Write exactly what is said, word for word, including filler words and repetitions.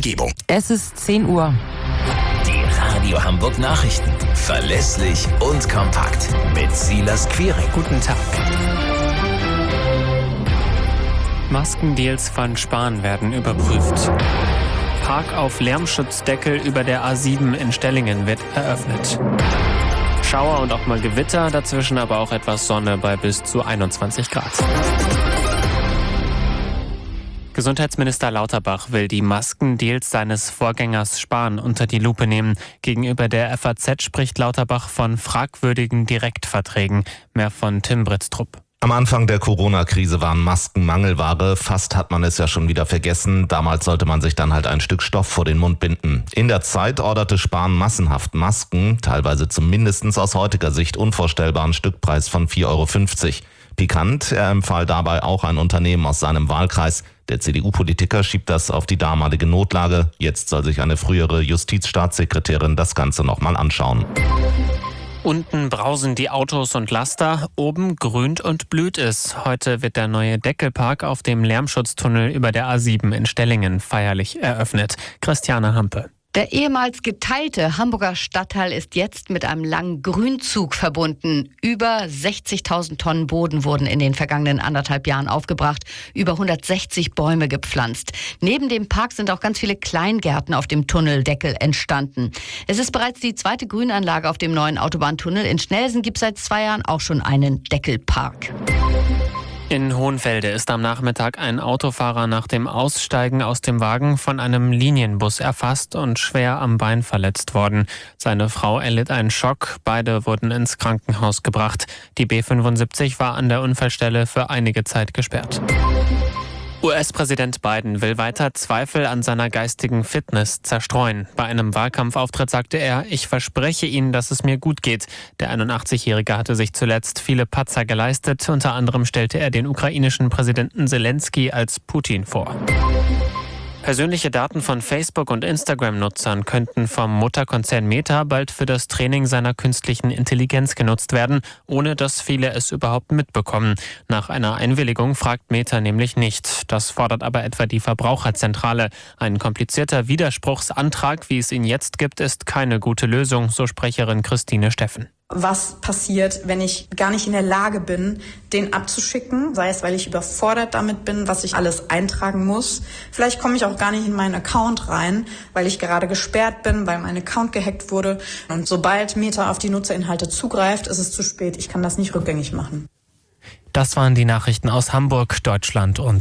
Umgebung. Es ist zehn Uhr. Die Radio Hamburg Nachrichten. Verlässlich und kompakt. Mit Silas Quiring. Guten Tag. Maskendeals von Spahn werden überprüft. Park auf Lärmschutzdeckel über der A sieben in Stellingen wird eröffnet. Schauer und auch mal Gewitter, dazwischen aber auch etwas Sonne bei bis zu einundzwanzig Grad. Gesundheitsminister Lauterbach will die Maskendeals seines Vorgängers Spahn unter die Lupe nehmen. Gegenüber der F A Z spricht Lauterbach von fragwürdigen Direktverträgen. Mehr von Tim Britztrup. Am Anfang der Corona-Krise waren Masken Mangelware. Fast hat man es ja schon wieder vergessen. Damals sollte man sich dann halt ein Stück Stoff vor den Mund binden. In der Zeit orderte Spahn massenhaft Masken, teilweise zum mindestens aus heutiger Sicht unvorstellbaren Stückpreis von vier Euro fünfzig. Pikant, er empfahl dabei auch ein Unternehmen aus seinem Wahlkreis. Der C D U-Politiker schiebt das auf die damalige Notlage. Jetzt soll sich eine frühere Justizstaatssekretärin das Ganze nochmal anschauen. Unten brausen die Autos und Laster, oben grünt und blüht es. Heute wird der neue Deckelpark auf dem Lärmschutztunnel über der A sieben in Stellingen feierlich eröffnet. Christiane Hampe. Der ehemals geteilte Hamburger Stadtteil ist jetzt mit einem langen Grünzug verbunden. Über sechzigtausend Tonnen Boden wurden in den vergangenen anderthalb Jahren aufgebracht, über hundertsechzig Bäume gepflanzt. Neben dem Park sind auch ganz viele Kleingärten auf dem Tunneldeckel entstanden. Es ist bereits die zweite Grünanlage auf dem neuen Autobahntunnel. In Schnelsen gibt es seit zwei Jahren auch schon einen Deckelpark. In Hohenfelde ist am Nachmittag ein Autofahrer nach dem Aussteigen aus dem Wagen von einem Linienbus erfasst und schwer am Bein verletzt worden. Seine Frau erlitt einen Schock, beide wurden ins Krankenhaus gebracht. Die B fünfundsiebzig war an der Unfallstelle für einige Zeit gesperrt. U S-Präsident Biden will weiter Zweifel an seiner geistigen Fitness zerstreuen. Bei einem Wahlkampfauftritt sagte er, ich verspreche Ihnen, dass es mir gut geht. Der einundachtzigjährige hatte sich zuletzt viele Patzer geleistet. Unter anderem stellte er den ukrainischen Präsidenten Zelensky als Putin vor. Persönliche Daten von Facebook- und Instagram-Nutzern könnten vom Mutterkonzern Meta bald für das Training seiner künstlichen Intelligenz genutzt werden, ohne dass viele es überhaupt mitbekommen. Nach einer Einwilligung fragt Meta nämlich nicht. Das fordert aber etwa die Verbraucherzentrale. Ein komplizierter Widerspruchsantrag, wie es ihn jetzt gibt, ist keine gute Lösung, so Sprecherin Christine Steffen. Was passiert, wenn ich gar nicht in der Lage bin, den abzuschicken, sei es, weil ich überfordert damit bin, was ich alles eintragen muss. Vielleicht komme ich auch gar nicht in meinen Account rein, weil ich gerade gesperrt bin, weil mein Account gehackt wurde. Und sobald Meta auf die Nutzerinhalte zugreift, ist es zu spät. Ich kann das nicht rückgängig machen. Das waren die Nachrichten aus Hamburg, Deutschland und